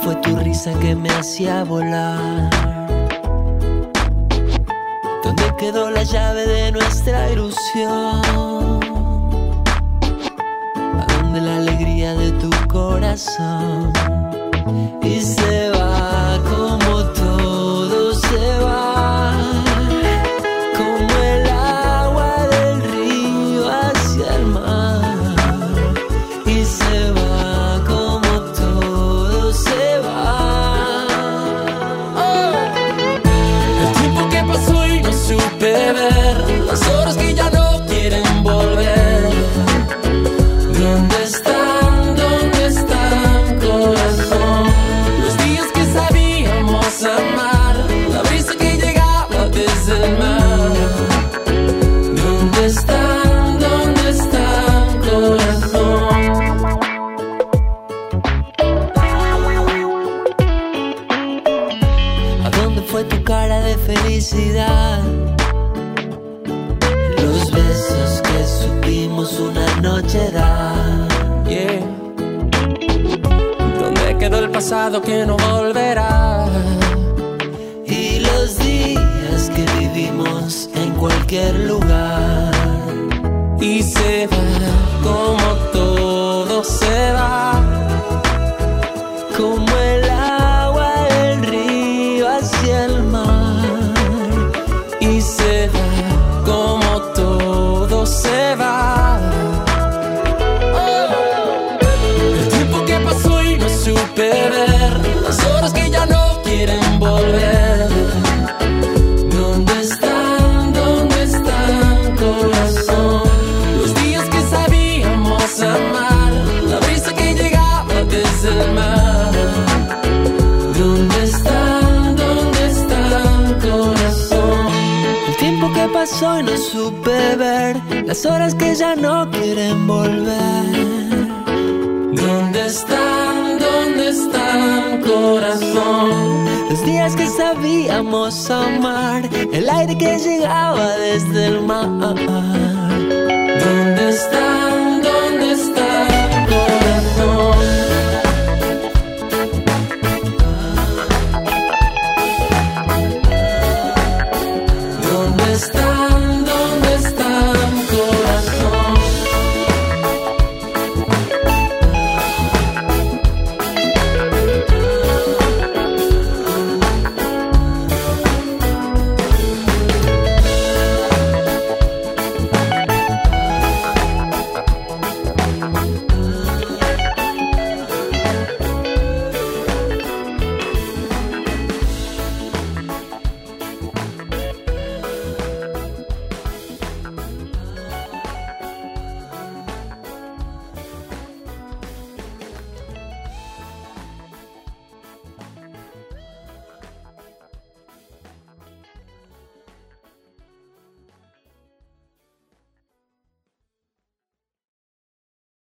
fue tu risa que me hacía volar? ¿Dónde quedó la llave de nuestra ilusión? ¿A dónde la alegría de tu corazón? Y se va como todo se va, como el agua del río hacia el mar. Y se va como todo se va. El tiempo que pasó y no supe ver, las horas que ya no quieren volver. ¿Dónde están? ¿Dónde están, corazón? Los días que sabíamos amar, la brisa que llegaba desde el mar. ¿Dónde están? ¿Dónde están, corazón? ¿A dónde fue tu cara de felicidad? Los besos que supimos una noche dar. Yeah. ¿Dónde quedó el pasado que no volverá? Y los días que vivimos en cualquier lugar. Y se va como todo se va, como el agua del río hacia el mar. Y se va como todo se va. El tiempo que pasó y no supe ver, las horas que ya no quieren volver. ¿Dónde están? ¿Dónde están, corazón? Los días que sabíamos amar, la brisa que llegaba desde el mar. ¿Dónde están? ¿Dónde están, corazón? El tiempo que pasó y no supe ver, las horas que ya no quieren volver. ¿Dónde están? ¿Dónde están, corazón? Los días que sabíamos amar, el aire que llegaba desde el mar. ¿Dónde están?